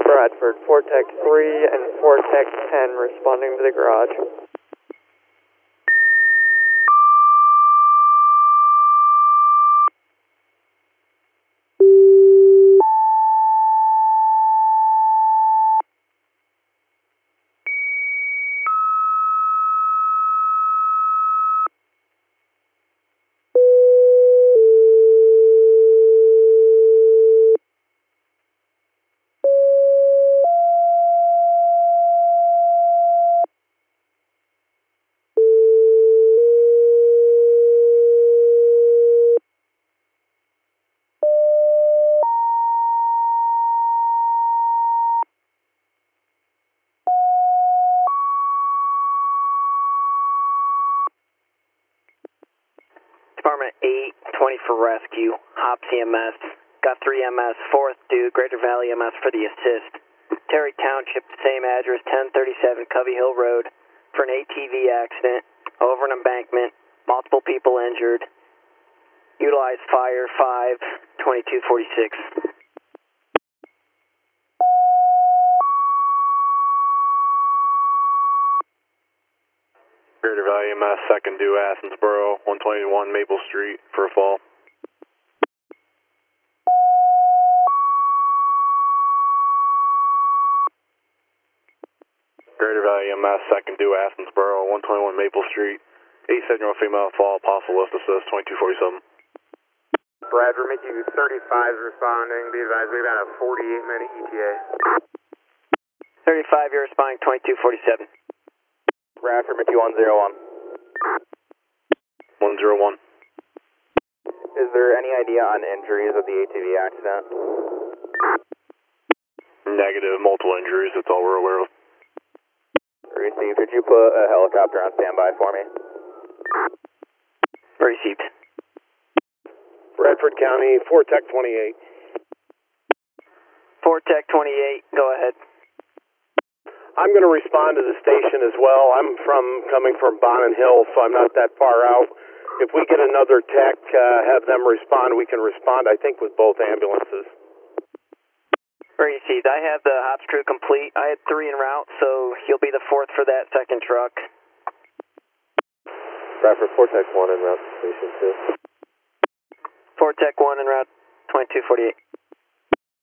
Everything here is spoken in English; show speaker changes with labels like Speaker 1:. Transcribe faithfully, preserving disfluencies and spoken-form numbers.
Speaker 1: Bradford, four Tech three and four Tech ten responding to the garage.
Speaker 2: Department eight, twenty for rescue, Hops E M S, got three M S, fourth due, Greater Valley M S for the assist. Terry Township, same address, ten thirty-seven Covey Hill Road, for an A T V accident, over an embankment, multiple people injured. Utilize fire five, twenty-two forty-six.
Speaker 3: Greater Valley M S, second due, Athensboro, one twenty-one Maple Street for a fall. Greater Valley M S, second due, Athensboro, one twenty-one Maple Street, eighty-seven-year-old female fall, possible lift assist, twenty-two forty-seven.
Speaker 4: Bradford, Mickey thirty-five is responding. Be advised, we've got a forty-eight minute E T A.
Speaker 2: thirty-five, you're responding, twenty-two forty-seven.
Speaker 4: Bradford, Mickey one zero one.
Speaker 3: one zero one.
Speaker 4: Is there any idea on injuries of the A T V accident?
Speaker 3: Negative, multiple injuries, that's all we're aware of.
Speaker 4: Received. Could you put a helicopter on standby for me?
Speaker 2: Received.
Speaker 4: Bradford County, four Tech twenty-eight.
Speaker 2: four Tech twenty-eight, go ahead.
Speaker 4: I'm going to respond to the station as well. I'm from coming from Bonnet Hill, so I'm not that far out. If we get another tech, uh, have them respond, we can respond, I think, with both ambulances.
Speaker 2: Received. I have the Hops crew complete. I had three en route, so you'll be the fourth for that second truck.
Speaker 4: Bradford, four Tech one en route to station two.
Speaker 2: four Tech one en route, twenty-two forty-eight.